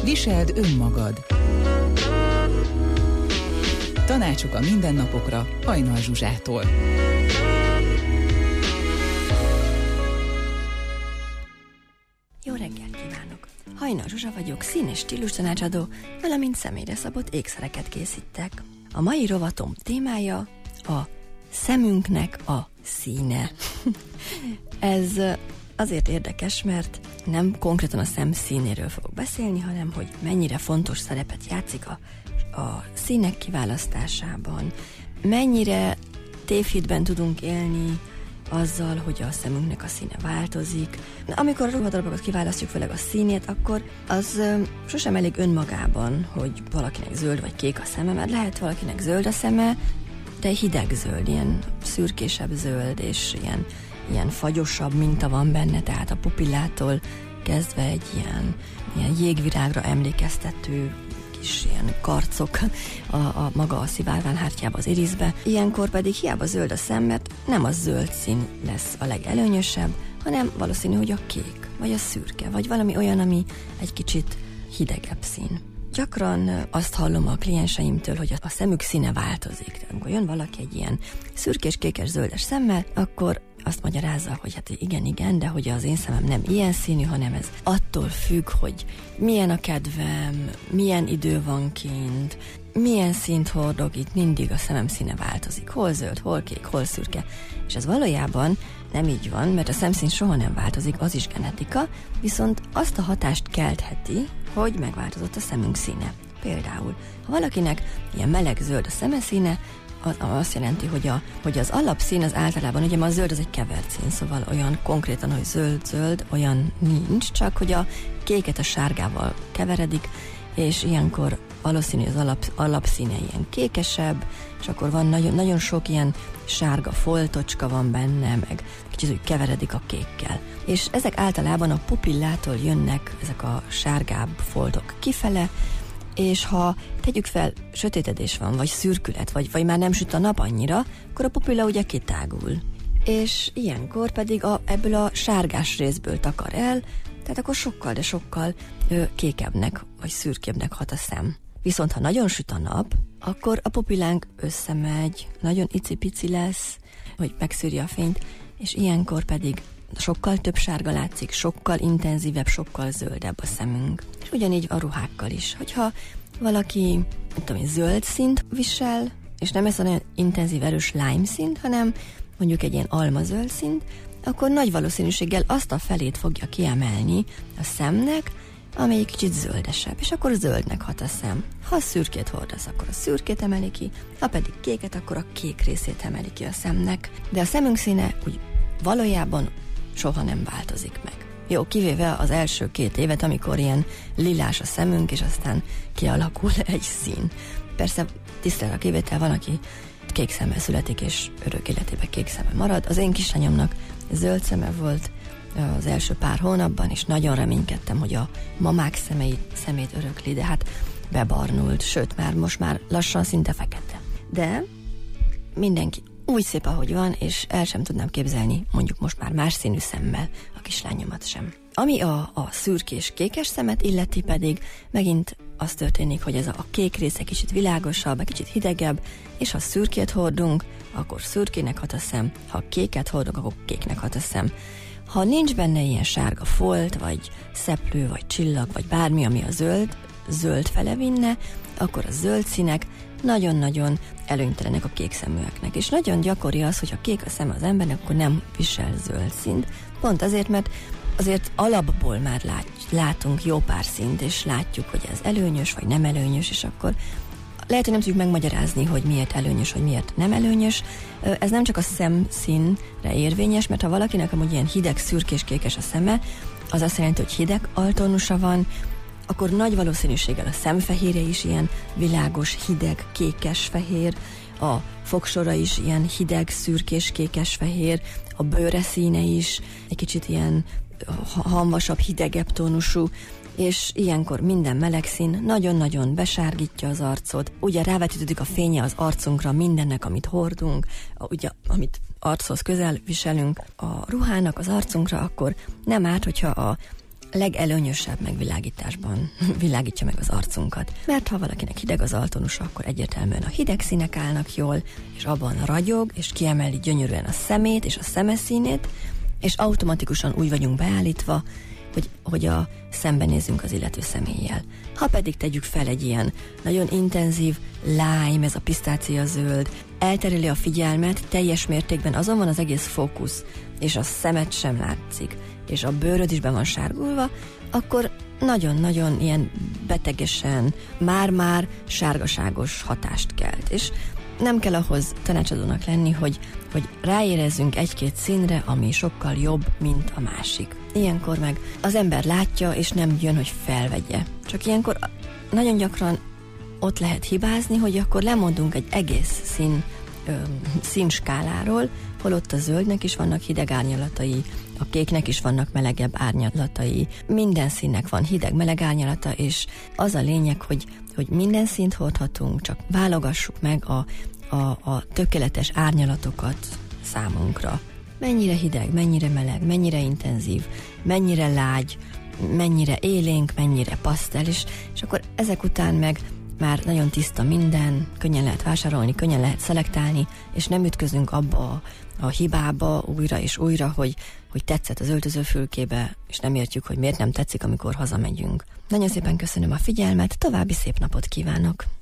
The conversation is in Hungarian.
Viseld önmagad. Tanácsok a mindennapokra Hajnal Zsuzsától. Jó reggelt kívánok! Hajnal Zsuzsa vagyok, szín- és stílustanácsadó, valamint személyre szabott ékszereket készítek. A mai rovatom témája a szemünknek a színe. Ez azért érdekes, mert nem konkrétan a szem színéről fogok beszélni, hanem hogy mennyire fontos szerepet játszik a színek kiválasztásában, mennyire tévhitben tudunk élni azzal, hogy a szemünknek a színe változik. Amikor a ruhadarabokat kiválasztjuk, főleg a színét, akkor az sosem elég önmagában, hogy valakinek zöld vagy kék a szeme, mert lehet valakinek zöld a szeme, de hideg zöld, ilyen szürkésebb zöld, és ilyen fagyosabb minta van benne, tehát a pupillától kezdve egy ilyen jégvirágra emlékeztető kis ilyen karcok a maga a szivárványhártyába, az iriszbe. Ilyenkor pedig hiába zöld a szem, mert nem a zöld szín lesz a legelőnyösebb, hanem valószínű, hogy a kék, vagy a szürke, vagy valami olyan, ami egy kicsit hidegebb szín. Gyakran azt hallom a klienseimtől, hogy a szemük színe változik. Tehát amikor jön valaki egy ilyen szürkés, kékes, zöldes szemmel, akkor azt magyarázza, hogy hát igen, de hogy az én szemem nem ilyen színű, hanem ez attól függ, hogy milyen a kedvem, milyen idő van kint, milyen színt hordok, itt mindig a szemem színe változik. Hol zöld, hol kék, hol szürke. És ez valójában nem így van, mert a szemszín soha nem változik, az is genetika, viszont azt a hatást keltheti, hogy megváltozott a szemünk színe. Például, ha valakinek ilyen meleg zöld a szeme színe, az azt jelenti, hogy az alapszín az általában, ugye a zöld az egy kevert szín, szóval olyan konkrétan, hogy zöld, olyan nincs, csak hogy a kéket a sárgával keveredik, és ilyenkor valószínű, hogy az alapszíne ilyen kékesebb, és akkor van nagyon sok ilyen sárga foltocska van benne, meg kicsit úgy keveredik a kékkel. És ezek általában a pupillától jönnek, ezek a sárgább foltok kifele, és ha tegyük fel, sötétedés van, vagy szürkület, vagy már nem süt a nap annyira, akkor a pupilla ugye kitágul. És ilyenkor pedig ebből a sárgás részből takar el, tehát akkor sokkal kékebbnek, vagy szürkébbnek hat a szem. Viszont ha nagyon süt a nap, akkor a pupillánk összemegy, nagyon icipici lesz, hogy megszűrje a fényt, és ilyenkor pedig sokkal több sárga látszik, sokkal intenzívebb, sokkal zöldebb a szemünk. És ugyanígy a ruhákkal is. Hogyha valaki, nem tudom, zöld színt visel, és nem ez olyan intenzív, erős lime színt, hanem mondjuk egy ilyen almazöld színt, akkor nagy valószínűséggel azt a felét fogja kiemelni a szemnek, amelyik kicsit zöldesebb, és akkor zöldnek hat a szem. Ha a szürkét hordasz, akkor a szürkét emeli ki, ha pedig kéket, akkor a kék részét emeli ki a szemnek. De a szemünk színe úgy valójában soha nem változik meg. Jó, kivéve az első 2 évet, amikor ilyen lilás a szemünk, és aztán kialakul egy szín. Persze tisztel a kivétel, van, aki kék szemmel születik, és örök életében kék szeme marad. Az én kislányomnak zöld szeme volt az első pár hónapban, és nagyon reménykedtem, hogy a mamák szemét örökli, de hát bebarnult, sőt, most már lassan szinte fekete. De mindenki úgy szép, ahogy van, és el sem tudnám képzelni, mondjuk most már más színű szemmel a kislányomat sem. Ami a szürkés kékes szemet illeti, pedig megint az történik, hogy ez a kék része kicsit világosabb, kicsit hidegebb, és ha szürkét hordunk, akkor szürkének hat a szem, ha kéket hordunk, akkor kéknek hat a szem. Ha nincs benne ilyen sárga folt, vagy szeplő, vagy csillag, vagy bármi, ami a zöld fele vinne, akkor a zöld színek nagyon-nagyon előnytelenek a kék szeműeknek. És nagyon gyakori az, hogy ha kék a szeme az embernek, akkor nem visel zöld színt. Pont azért, mert azért alapból már látunk jó pár színt, és látjuk, hogy ez előnyös, vagy nem előnyös, és akkor lehet, hogy nem tudjuk megmagyarázni, hogy miért előnyös, vagy miért nem előnyös. Ez nem csak a szemszínre érvényes, mert ha valakinek amúgy ilyen hideg, szürkés, kékes a szeme, az azt jelenti, hogy hideg altónusa van, akkor nagy valószínűséggel a szemfehérje is ilyen világos, hideg, kékes-fehér, a fogsora is ilyen hideg, szürkés, kékes-fehér, a bőre színe is egy kicsit ilyen hamvasabb, hidegebb tónusú, és ilyenkor minden meleg szín nagyon-nagyon besárgítja az arcot, ugye rávetítődik a fénye az arcunkra mindennek, amit hordunk, ugye amit archoz közel viselünk a ruhának az arcunkra, akkor nem árt, hogyha legelőnyösebb megvilágításban világítja meg az arcunkat. Mert ha valakinek hideg az altonusa, akkor egyértelműen a hideg színek állnak jól, és abban ragyog, és kiemeli gyönyörűen a szemét és a szemeszínét, és automatikusan úgy vagyunk beállítva, hogy szembenézünk az illető személlyel. Ha pedig tegyük fel egy ilyen nagyon intenzív lime, ez a pisztácia zöld, eltereli a figyelmet, teljes mértékben azon van az egész fókusz, és a szemed sem látszik, és a bőröd is be van sárgulva, akkor nagyon-nagyon ilyen betegesen, már-már sárgaságos hatást kelt. És nem kell ahhoz tanácsadónak lenni, hogy ráérezzünk egy-két színre, ami sokkal jobb, mint a másik. Ilyenkor meg az ember látja, és nem jön, hogy felvegye. Csak ilyenkor nagyon gyakran ott lehet hibázni, hogy akkor lemondunk egy egész színskáláról, holott a zöldnek is vannak hideg árnyalatai, a kéknek is vannak melegebb árnyalatai, minden színnek van hideg-meleg árnyalata, és az a lényeg, hogy minden színt hordhatunk, csak válogassuk meg a tökéletes árnyalatokat számunkra. Mennyire hideg, mennyire meleg, mennyire intenzív, mennyire lágy, mennyire élénk, mennyire pasztel, és akkor ezek után meg már nagyon tiszta minden, könnyen lehet vásárolni, könnyen lehet szelektálni, és nem ütközünk abba a hibába újra és újra, hogy tetszett az öltözőfülkébe, és nem értjük, hogy miért nem tetszik, amikor hazamegyünk. Nagyon szépen köszönöm a figyelmet, további szép napot kívánok!